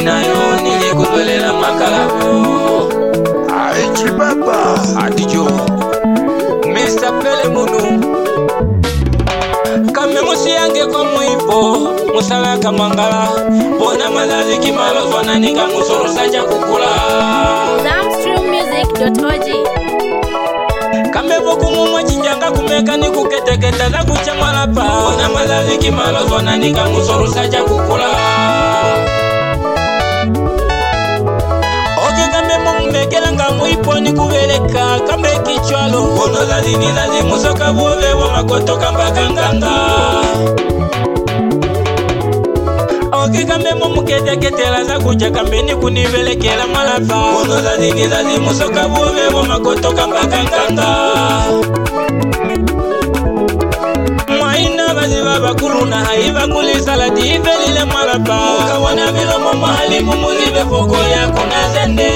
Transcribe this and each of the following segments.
minayo nilikuzwelela makalabu. Aichi baba Adijo Mr. Pele Munu Kame musi yange kwa muipo Musala kamangala Bona mazazi kimalo zwana nika musoro saja kukula Zamstrummusic.org. Kame boku mumwa chinjanga kumeka ni kuketeketa za kuchamalapa Bona mazazi kimalo zwana nika musoro saja kukula Mekela nga muipo ni kuveleka kambe kichwalo Kono zazini zazi musoka buwe wa makoto kamba kanganga Oke kambe mumukete ketela za kuja kambe ni kunivelekela malapa Kono zazini zazi musoka buwe wa makoto kamba kanganga Mwaina bazi baba kuluna haiva kulisalati ivelile malapa Mukawana milomo mahali mumuzive foko ya kuna zende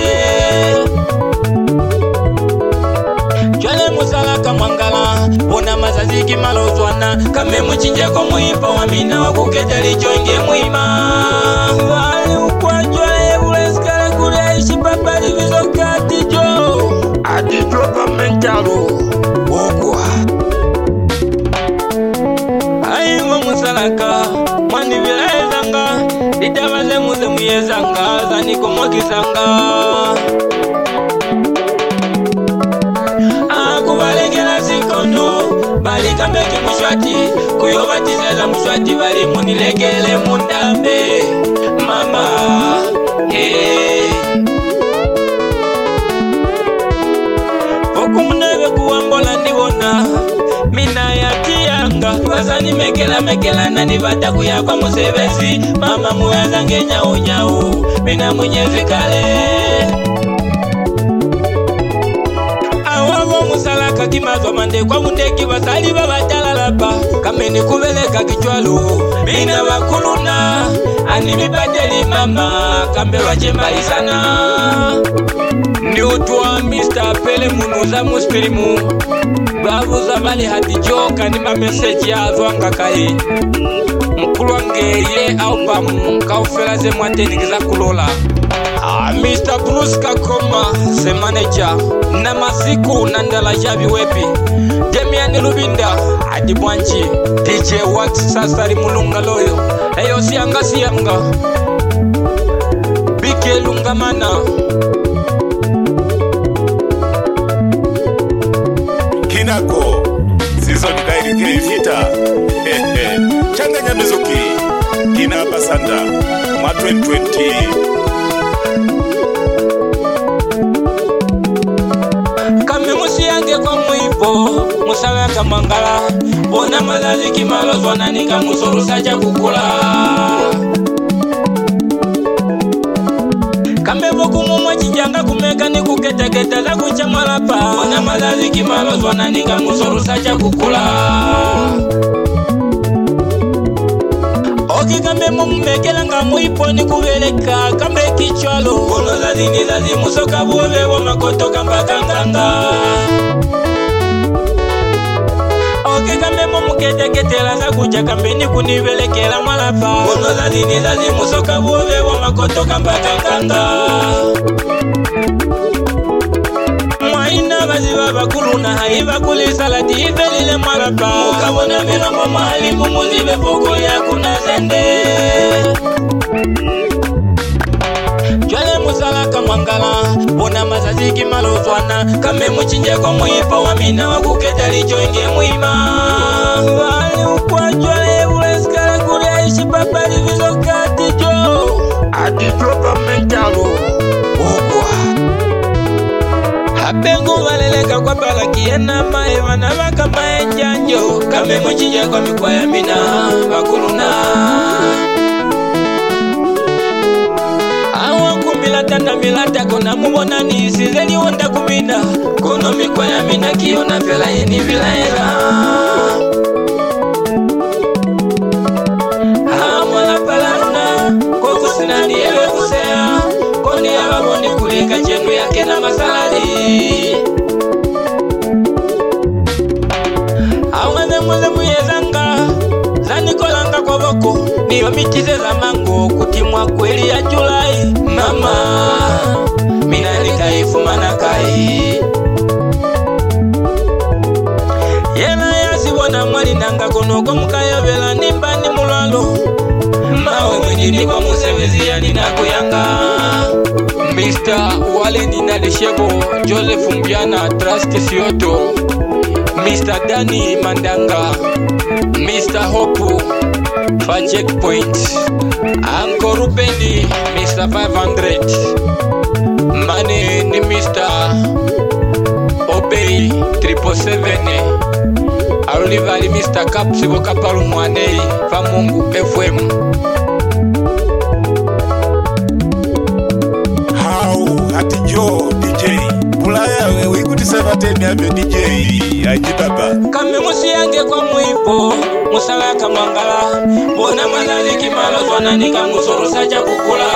Jwale musala kamwangala Bona mazazi kimalozwana Kame muchinje kwa muipa wa mina Wakuketeli choinge muima Wali ukwa jwale uleskale kule ishi papali vizokati jo Adijo pamentalo Ukwa Aiwa musalaka Mwani vila ezanga Ditabaze muze muyezanga Zaniko mwakisanga Akubalekela sikono Balika meki mshwati Kuyobatizela mshwati Bali munilekele mundambe Mama Hey Oku munebe kuwambola ndibona Mina ya kiyanga Wasani mekela nani bata kuyakwa musebesi Mama muweza ngenya unyau Mina mwenyezi kale Awavo musalaka kimazo mande kwa mundeki basali babatalapa Kameni kubeleka kichwalu Mina wakuluna Ani mipateli mama Kambe wachembali sana Ndi utwa Mr. Pele Munuza muspirimu Babu zamali hadijoka ni mameseji ya azwanga kai Mkulu wangeye album Kaufela ze mwateni kiza kulola Mr. Bruce Kakoma se manager Na masiku nandala jabi wepi Demian Lubinda Adibwanchi DJ Wax Sasari Mulunga Loyo Eyo siyanga Bike Lungamana Kinako Season Kairi Keifita Changanya Mizuki Kina Basanda Ma 2020 Kame musi yange kwa muipo Musawe kamangala Bona mazazi kimalo zwana nika musoro saja kukula Kame boku mumwa chinjanga kumeka ni kuketeketa za kuchamalapa Bona mazazi kimalo zwana nika musoro saja kukula Oke kambe mumekela nga muipo ni kuveleka kambe kichwalo Kono zazini zazi musoka buwe wa makoto kamba kanganga Oke kambe mumuketeketela za kuja kambe ni kunivelekela malapa Kono zazini zazi musoka buwe wa makoto kamba kanganga Mwaina bazi baba kuluna haiva kulisalati ivelile malapa Mukabona milomo mahali mumuzive foko ya kuna zende Jwale musalaka mwangala Bona mazazi kimalozwana Kame muchinje kwa muipa wa mina Wakuketeli choinge muima Wali ukwa jwale uleskale kule ishi papali vizokati jo Adijo pamentalo Ukwa Hapengu valeleka kwa pala kiena maeva na waka maenjanjo Kame muchinje kwa mikwa ya mina Wakuluna Tanda milata kona mubona ni sizeli wanda kumina Kono mikwa ya mina kiona vela yeni vila era Hamwala palana Koko sinani ewe kusea Koni ya baboni kulika jenu yake na masalari Aweze muze muyezanga Zani kolanga kwa boko niyo michize za mango kutimwa kweli ya Julai. Mama mina nikaifuma na kai yena yazibona mwali nanga konoko mukayobela nimba ni mulalo mawe mwenjini kwa musebezi ya nina kuyanga. Mr. Wale Nina Deshebo, Joseph Mbiana, Trust Sioto, Mr. Danny Mandanga, Mr. Hopu, for Checkpoint, Uncle Rupeni, Mr. 500, Mane ni Mr. Obey, 777, Arulivali Mr. Kapsibo Kapalu Mwanei, Famungu FM. Ati Joe DJ Pulaya wewe ikutisema tena abe DJ ajibaba kame musi yange kwa muipo musala kamangala bona malali kimalo zwana nika musoro saja kukula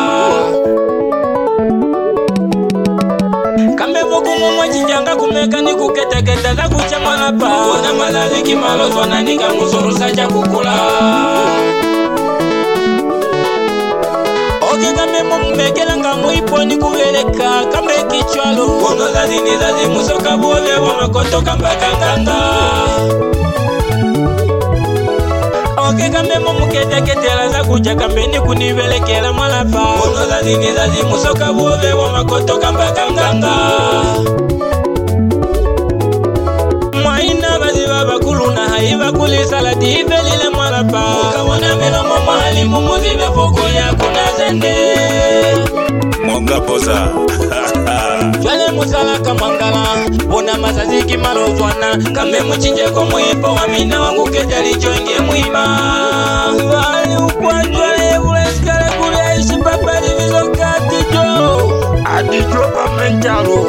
kame boku mumwa chijanga kumeka ni kuketeketa za kuchama hapa bona malali kimalo zwana nika musoro saja kukula. Oke kame mumekela nga muipo ni kuveleka kame kichwalo Kono zazini zazi musoka bole wamakotoka mpaka nganga. Oke kame mumuketeketela za kuja kame ni kunivelekela mwalapa Kono zazini zazi musoka bole wamakotoka mpaka nganga. Mwaina bazi baba kuluna haiva kulisalati ivelile mwalapa Ukawona milomo mahali mumuzive fokulia kuna zende Monga poza Jwale musala kamangala Bona mazaziki malozwana Kame muchinjeko muipo wamina wangu kejali joinge muima Wali ukwa jwale ulesikale kule ishi papari vizokati jo Adidropa Mentalo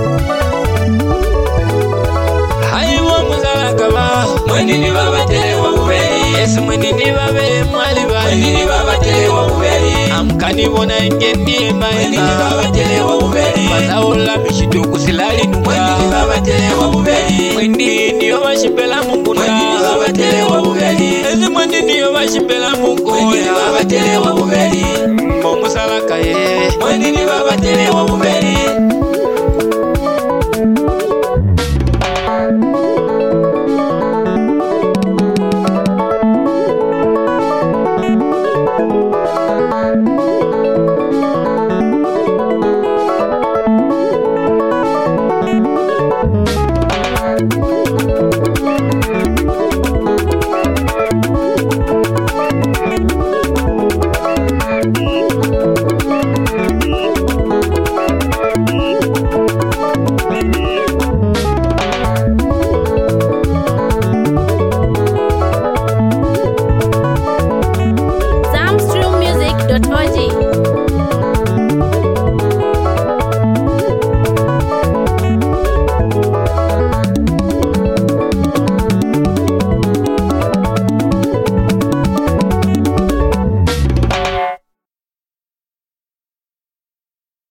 Mwenini baba tele wa bubeli Yesu mwenini babe mwali bali Mwenini baba tele wa bubeli Amkani bona ingendi ema Mwenini baba tele wa bubeli Mazaola mishido kusilali nuka Mwenini baba tele wa bubeli Mwenini yo bashimbela mungu na Mwenini baba tele wa bubeli Yesu mwenini yo bashimbela mungu Mwenini baba tele wa bubeli Momusala kaye